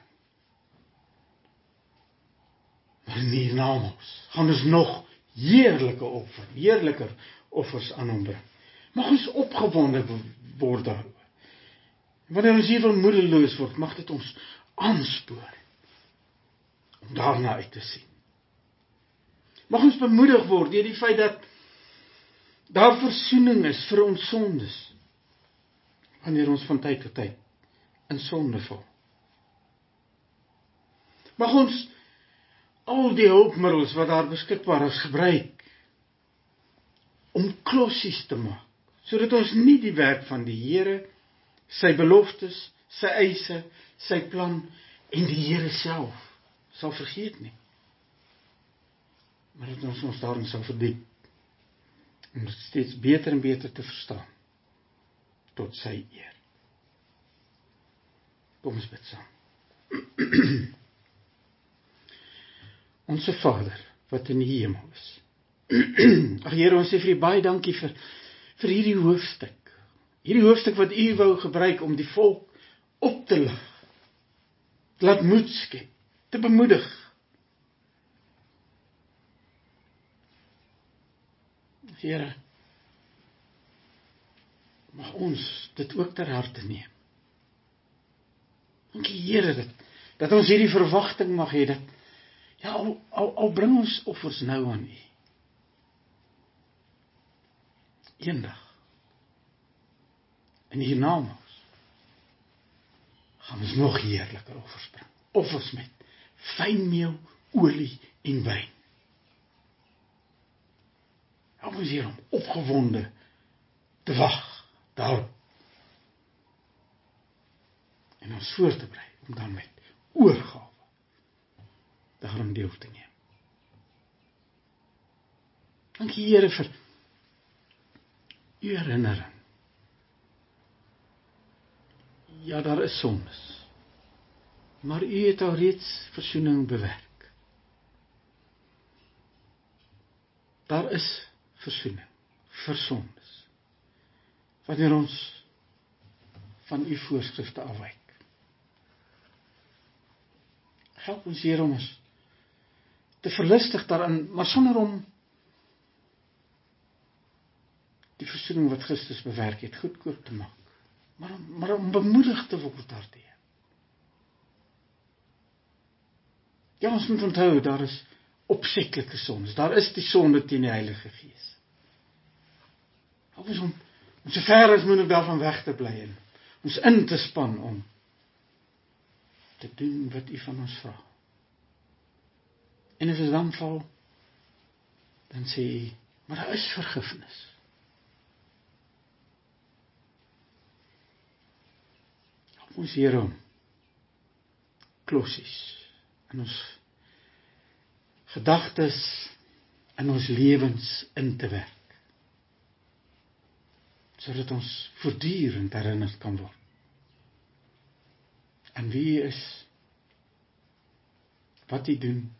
S1: Maar in hiernamaals gaan ons nog heerlike offer, heerliker offers aan hom bring. Mag ons opgewonde word daaroor. Wanneer ons hier moedeloos word, mag dit ons aanspoor om daarna uit te sien. Mag ons bemoedig word deur die feit dat daar versoening is vir ons sondes, wanneer ons van tyd tot tyd in sonde val. Mag ons al die hulpmiddels wat daar beskikbaar is gebruik om klossies te maak, sodat ons nie die werk van die Here, sy beloftes, sy eise, sy plan en die Here self sal vergeet nie. Maar dat ons ons daarin sal verdiep, om dit steeds beter en beter te verstaan, tot sy eer. Kom ons bid saam. Onse Vader, wat in die hemel is. Ag Here, ons sê vir U baie dankie vir, vir hierdie hoofstuk. Hierdie hoofstuk wat U wou gebruik om die volk op te lig, te laat moed skep, te bemoedig. Here, mag ons dit ook ter harte neem. Dankie Here, dat, dat ons hierdie verwagting mag hê, dat ja, al, al, al bring ons offers nou aan U. Eendag, in hiernamaals, gaan ons nog heerliker offers bring. Offers met fynmeel, olie en wyn. Help ons, Here, om opgewonde te wag daarop. En ons voor te berei, om dan met oorgawe daarom deel te neem. Dankie, Here, vir u herinnering. Ja, daar is sondes, maar u het al reeds versoening bewerk. Daar is versoening vir sondes, wanneer ons van u voorskrifte afwyk. Help ons, Here, om ons te verlustig daarin, maar sonder om die versoening wat Christus bewerk het, goedkoop te maak. Maar om, maar om bemoedig te word daartoe. Ja, ons moet onthou, daar is opsetlike sondes. Daar is die sonde teen die Heilige Gees. Help ons om, om so ver as moontlik daarvan weg te bly en ons in te span om te doen wat u van ons vra. En as ons dan val, dan sê u, maar daar is vergifnis. Help ons, Here, om klossies in ons gedagtes, in ons lewens in te werk, sodat ons voortdurend herinnerd kan word aan wie u is, wat u doen,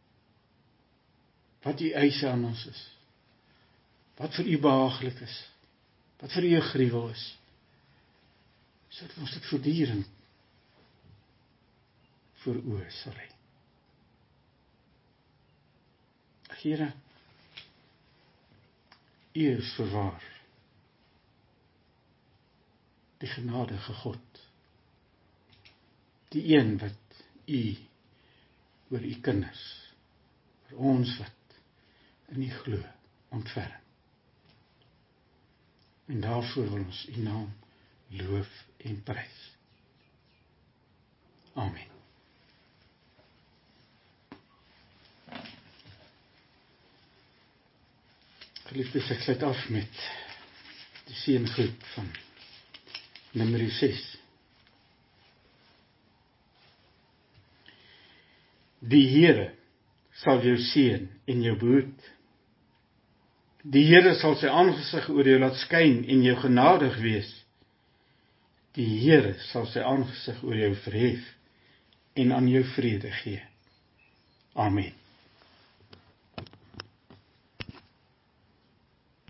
S1: wat u eise aan ons is, wat vir u behaaglik is, wat vir u 'n gruwel is, sodat ons dit voortdurend voor oë sal hê. Here, u is voorwaar die genadige God, die een wat u oor u kinders, vir ons wat in u glo, ontferm. En daarvoor wil ons u naam loof en prys. Amen. Geliefdes, ek sluit af met die seëngroet van nummer ses. Die Here sal jou seën en jou behoed. Die Here sal sy aangesig oor jou laat skyn en jou genadig wees. Die Here sal sy aangesig oor jou verhef en aan jou vrede gee. Amen.